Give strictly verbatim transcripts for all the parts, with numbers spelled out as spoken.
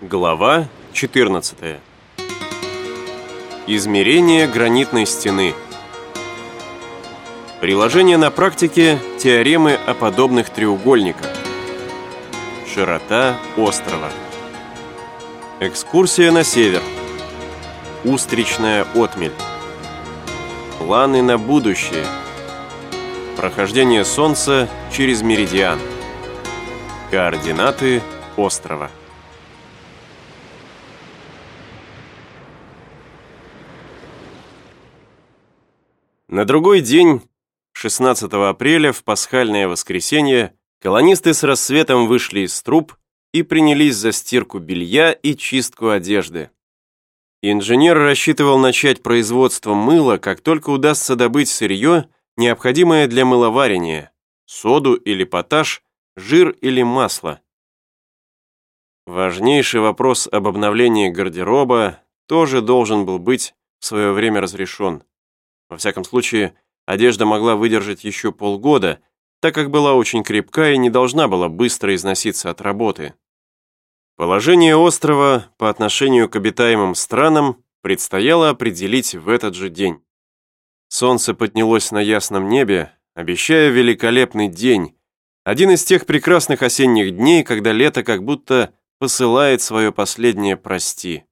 Глава четырнадцатая. Измерение гранитной стены. Приложение на практике теоремы о подобных треугольниках. Широта острова. Экскурсия на север. Устричная отмель. Планы на будущее. Прохождение Солнца через меридиан. Координаты острова. На другой день, шестнадцатого апреля, в пасхальное воскресенье, колонисты с рассветом вышли из труб и принялись за стирку белья и чистку одежды. Инженер рассчитывал начать производство мыла, как только удастся добыть сырье, необходимое для мыловарения, соду или поташ, жир или масло. Важнейший вопрос об обновлении гардероба тоже должен был быть в свое время разрешен. Во всяком случае, одежда могла выдержать еще полгода, так как была очень крепка и не должна была быстро износиться от работы. Положение острова по отношению к обитаемым странам предстояло определить в этот же день. Солнце поднялось на ясном небе, обещая великолепный день, один из тех прекрасных осенних дней, когда лето как будто посылает свое последнее «прости».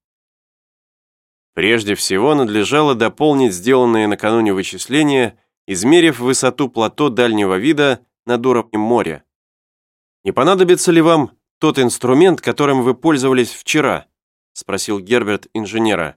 Прежде всего, надлежало дополнить сделанные накануне вычисления, измерив высоту плато дальнего вида над уровнем моря. «Не понадобится ли вам тот инструмент, которым вы пользовались вчера?» — спросил Герберт инженера.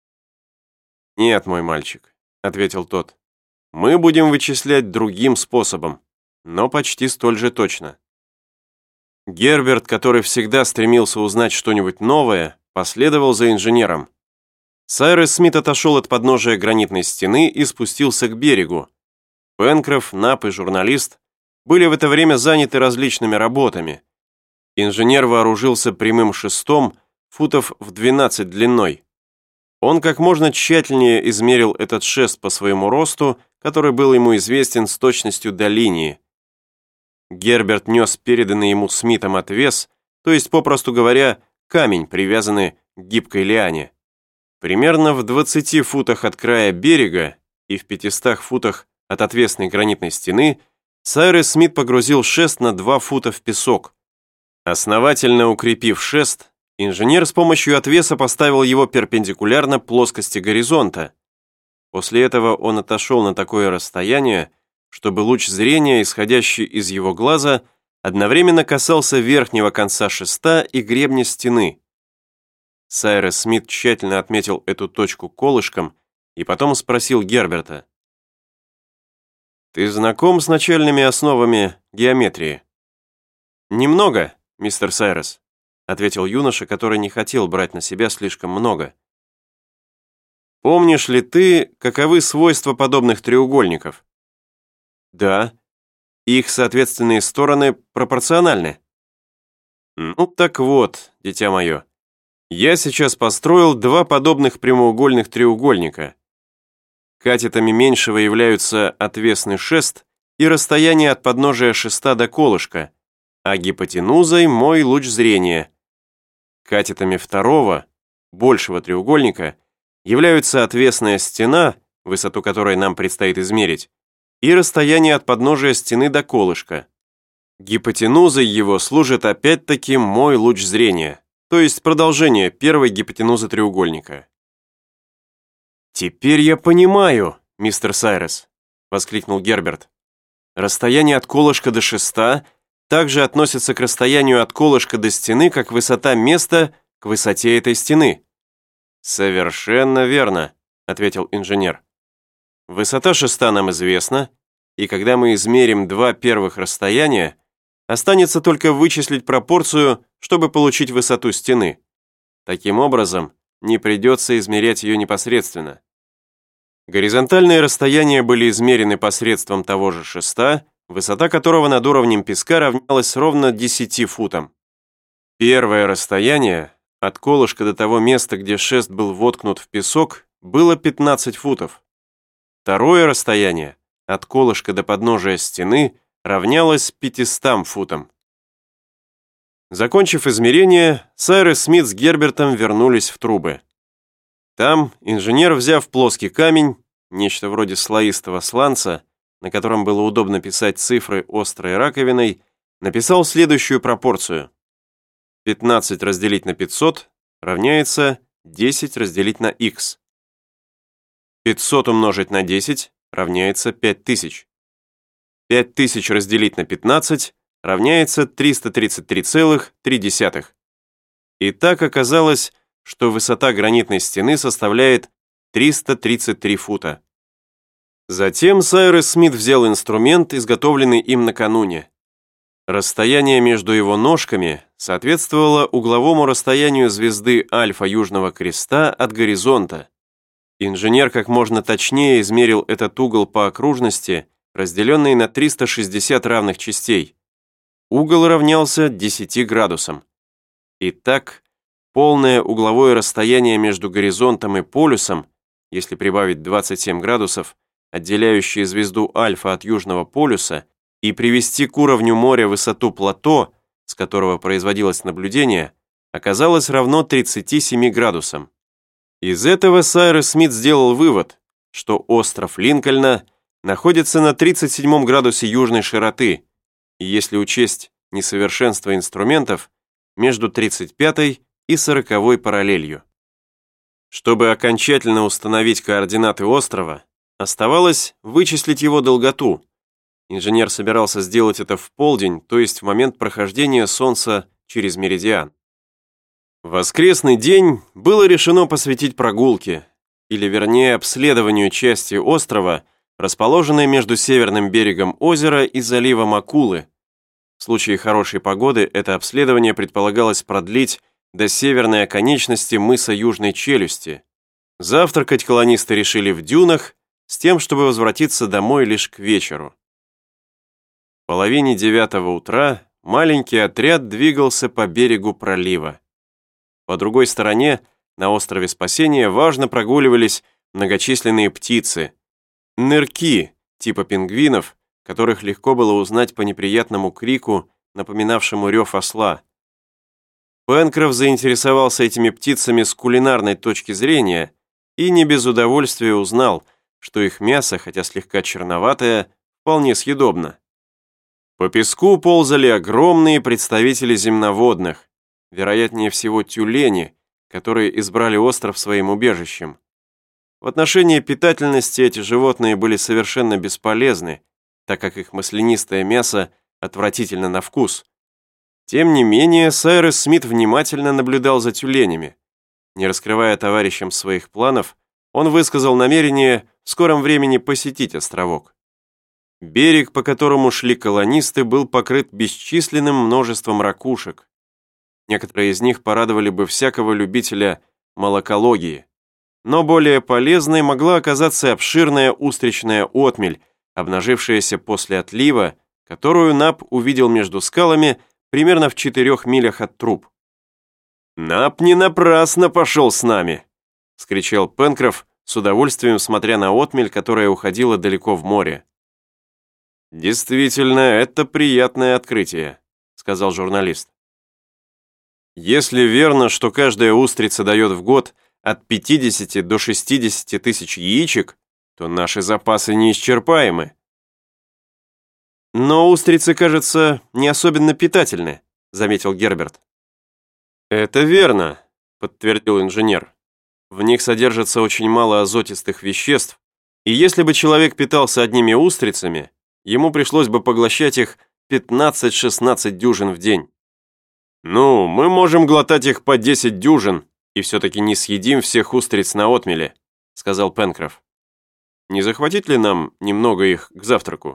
«Нет, мой мальчик», — ответил тот. «Мы будем вычислять другим способом, но почти столь же точно». Герберт, который всегда стремился узнать что-нибудь новое, последовал за инженером. Сайрес Смит отошел от подножия гранитной стены и спустился к берегу. Пенкроф, Нап и журналист были в это время заняты различными работами. Инженер вооружился прямым шестом, футов в двенадцать длиной. Он как можно тщательнее измерил этот шест по своему росту, который был ему известен с точностью до линии. Герберт нес переданный ему Смитом отвес, то есть, попросту говоря, камень, привязанный к гибкой лиане. Примерно в двадцати футах от края берега и в пятистах футах от отвесной гранитной стены Сайрес Смит погрузил шест на два фута в песок. Основательно укрепив шест, инженер с помощью отвеса поставил его перпендикулярно плоскости горизонта. После этого он отошел на такое расстояние, чтобы луч зрения, исходящий из его глаза, одновременно касался верхнего конца шеста и гребня стены. Сайрес Смит тщательно отметил эту точку колышком и потом спросил Герберта. «Ты знаком с начальными основами геометрии?» «Немного, мистер Сайрес», — ответил юноша, который не хотел брать на себя слишком много. «Помнишь ли ты, каковы свойства подобных треугольников?» «Да. Их соответственные стороны пропорциональны». «Ну так вот, дитя мое. Я сейчас построил два подобных прямоугольных треугольника. Катетами меньшего являются отвесный шест и расстояние от подножия шеста до колышка, а гипотенузой мой луч зрения. Катетами второго, большего треугольника, являются отвесная стена, высоту которой нам предстоит измерить, и расстояние от подножия стены до колышка. Гипотенузой его служит опять-таки мой луч зрения, то есть продолжение первой гипотенузы треугольника. «Теперь я понимаю, мистер Сайрес», — воскликнул Герберт. «Расстояние от колышка до шеста также относится к расстоянию от колышка до стены, как высота места к высоте этой стены». «Совершенно верно», — ответил инженер. «Высота шеста нам известна, и когда мы измерим два первых расстояния, останется только вычислить пропорцию, чтобы получить высоту стены. Таким образом, не придется измерять ее непосредственно. Горизонтальные расстояния были измерены посредством того же шеста, высота которого над уровнем песка равнялась ровно десяти футам. Первое расстояние от колышка до того места, где шест был воткнут в песок, было пятнадцать футов. Второе расстояние от колышка до подножия стены равнялось пятистам футам. Закончив измерение, Сайрес Смит с Гербертом вернулись в трубы. Там инженер, взяв плоский камень, нечто вроде слоистого сланца, на котором было удобно писать цифры острой раковиной, написал следующую пропорцию. пятнадцать разделить на пятьсот равняется десять разделить на х. пятьсот умножить на десять равняется пять тысяч. пять тысяч разделить на пятнадцать равняется триста тридцать три целых три десятых. И так оказалось, что высота гранитной стены составляет триста тридцать три фута. Затем Сайрес Смит взял инструмент, изготовленный им накануне. Расстояние между его ножками соответствовало угловому расстоянию звезды Альфа Южного Креста от горизонта. Инженер как можно точнее измерил этот угол по окружности, разделенный на триста шестьдесят равных частей. Угол равнялся десяти градусам. Итак, полное угловое расстояние между горизонтом и полюсом, если прибавить двадцать семь градусов, отделяющие звезду Альфа от Южного полюса, и привести к уровню моря высоту плато, с которого производилось наблюдение, оказалось равно тридцати семи градусам. Из этого Сайрес Смит сделал вывод, что остров Линкольна находится на тридцать седьмом градусе южной широты, и если учесть несовершенство инструментов, между тридцать пятой и сороковой параллелью. Чтобы окончательно установить координаты острова, оставалось вычислить его долготу. Инженер собирался сделать это в полдень, то есть в момент прохождения Солнца через меридиан. Воскресный день было решено посвятить прогулке, или вернее обследованию части острова, расположенной между северным берегом озера и заливом Акулы. В случае хорошей погоды это обследование предполагалось продлить до северной оконечности мыса Южной Челюсти. Завтракать колонисты решили в дюнах, с тем, чтобы возвратиться домой лишь к вечеру. В половине девятого утра маленький отряд двигался по берегу пролива. По другой стороне, на острове Спасения, важно прогуливались многочисленные птицы. Нырки, типа пингвинов, которых легко было узнать по неприятному крику, напоминавшему рев осла. Пенкроф заинтересовался этими птицами с кулинарной точки зрения и не без удовольствия узнал, что их мясо, хотя слегка черноватое, вполне съедобно. По песку ползали огромные представители земноводных, вероятнее всего тюлени, которые избрали остров своим убежищем. В отношении питательности эти животные были совершенно бесполезны, так как их маслянистое мясо отвратительно на вкус. Тем не менее, Сайрес Смит внимательно наблюдал за тюленями. Не раскрывая товарищам своих планов, он высказал намерение в скором времени посетить островок. Берег, по которому шли колонисты, был покрыт бесчисленным множеством ракушек. Некоторые из них порадовали бы всякого любителя молокологии. Но более полезной могла оказаться обширная устричная отмель, обнажившаяся после отлива, которую Нап увидел между скалами примерно в четырех милях от труб. «Нап не напрасно пошел с нами!» — вскричал Пенкроф, с удовольствием смотря на отмель, которая уходила далеко в море. «Действительно, это приятное открытие», — сказал журналист. «Если верно, что каждая устрица дает в год от пятидесяти до шестидесяти тысяч яичек, то наши запасы неисчерпаемы». «Но устрицы, кажется, не особенно питательны», — заметил Герберт. «Это верно», — подтвердил инженер. «В них содержится очень мало азотистых веществ, и если бы человек питался одними устрицами, ему пришлось бы поглощать их пятнадцать-шестнадцать дюжин в день». «Ну, мы можем глотать их по десять дюжин, и все-таки не съедим всех устриц на отмеле», — сказал Пенкроф. «Не захватить ли нам немного их к завтраку?»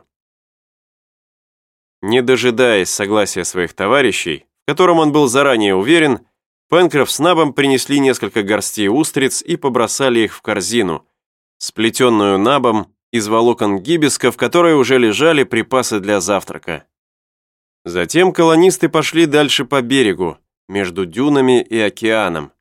Не дожидаясь согласия своих товарищей, в котором он был заранее уверен, Пенкроф с Набом принесли несколько горстей устриц и побросали их в корзину, сплетенную Набом из волокон гибиска, в которой уже лежали припасы для завтрака. Затем колонисты пошли дальше по берегу, между дюнами и океаном.